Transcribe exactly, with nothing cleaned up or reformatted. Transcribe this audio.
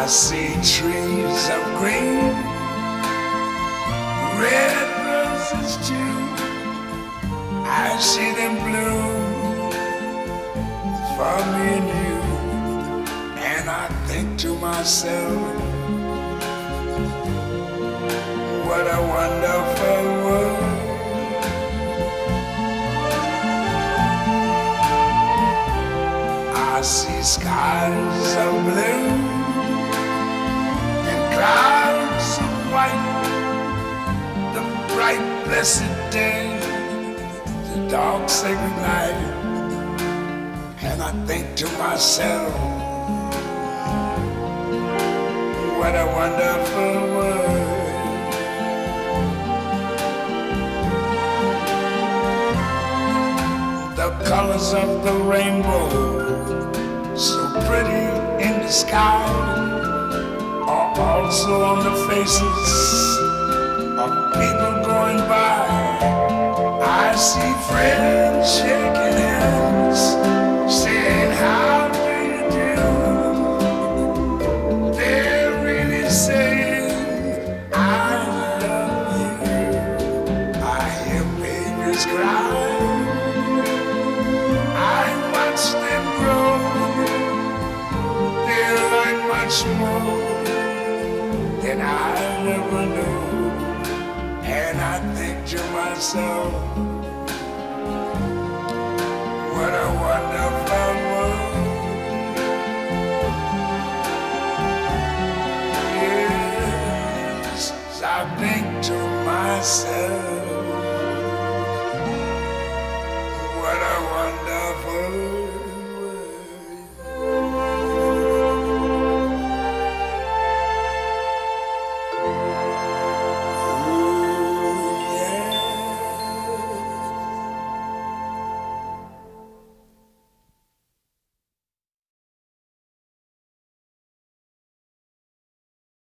I see trees of green, red roses too. I see them bloom for me and you. And I think to myself, what a wonderful world. I see skies of blue and clouds of white, the bright blessed day, the dark sacred night. And I think to myself, what a wonderful world. The colors of the rainbow, so pretty in the sky, are also on the faces of people going by. I see friends shaking hands, saying, how do you do? They're really saying, I love you. I hear babies cry, I watch them grow. They learn much more than I ever knew. And I think to myself,